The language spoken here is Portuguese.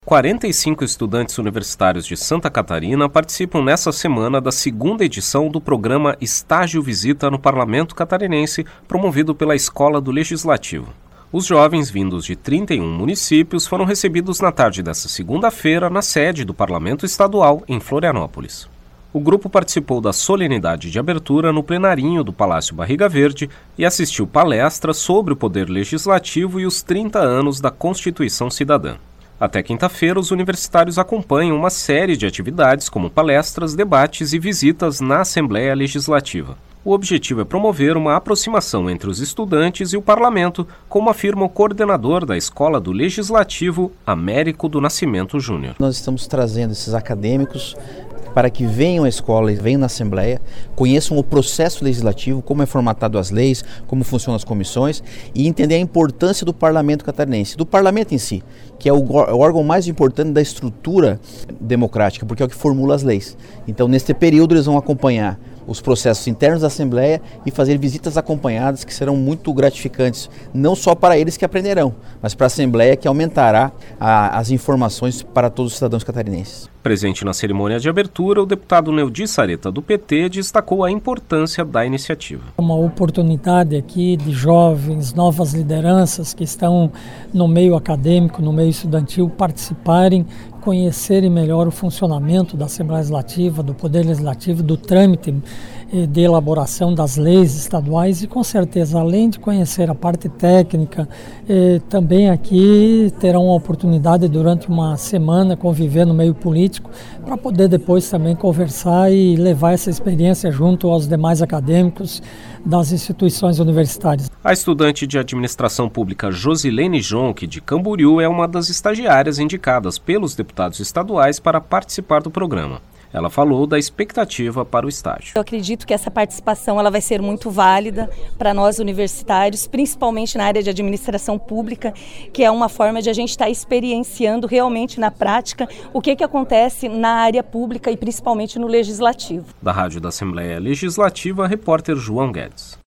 45 estudantes universitários de Santa Catarina participam nessa semana da segunda edição do programa Estágio Visita no Parlamento Catarinense, promovido pela Escola do Legislativo. Os jovens vindos de 31 municípios foram recebidos na tarde desta segunda-feira na sede do Parlamento Estadual, em Florianópolis. O grupo participou da solenidade de abertura no plenarinho do Palácio Barriga Verde e assistiu palestras sobre o Poder Legislativo e os 30 anos da Constituição Cidadã. Até quinta-feira, os universitários acompanham uma série de atividades como palestras, debates e visitas na Assembleia Legislativa. O objetivo é promover uma aproximação entre os estudantes e o parlamento, como afirma o coordenador da Escola do Legislativo, Américo do Nascimento Júnior. Nós estamos trazendo esses acadêmicos para que venham à escola e venham na Assembleia, conheçam o processo legislativo, como é formatado as leis, como funcionam as comissões e entender a importância do Parlamento Catarinense, do Parlamento em si, que é o órgão mais importante da estrutura democrática, porque é o que formula as leis. Então, neste período, eles vão acompanhar os processos internos da Assembleia e fazer visitas acompanhadas que serão muito gratificantes, não só para eles que aprenderão, mas para a Assembleia que aumentará as informações para todos os cidadãos catarinenses. Presente na cerimônia de abertura, o deputado Neudi Sareta, do PT, destacou a importância da iniciativa. Uma oportunidade aqui de jovens, novas lideranças que estão no meio acadêmico, no meio estudantil, participarem, conhecerem melhor o funcionamento da Assembleia Legislativa, do Poder Legislativo, do trâmite de elaboração das leis estaduais e, com certeza, além de conhecer a parte técnica, também aqui terão a oportunidade durante uma semana conviver no meio político para poder depois também conversar e levar essa experiência junto aos demais acadêmicos das instituições universitárias. A estudante de Administração Pública Josilene Jonque, de Camboriú, é uma das estagiárias indicadas pelos deputados estaduais para participar do programa. Ela falou da expectativa para o estágio. Eu acredito que essa participação ela vai ser muito válida para nós universitários, principalmente na área de administração pública, que é uma forma de a gente estar experienciando realmente na prática o que acontece na área pública e principalmente no legislativo. Da Rádio da Assembleia Legislativa, repórter João Guedes.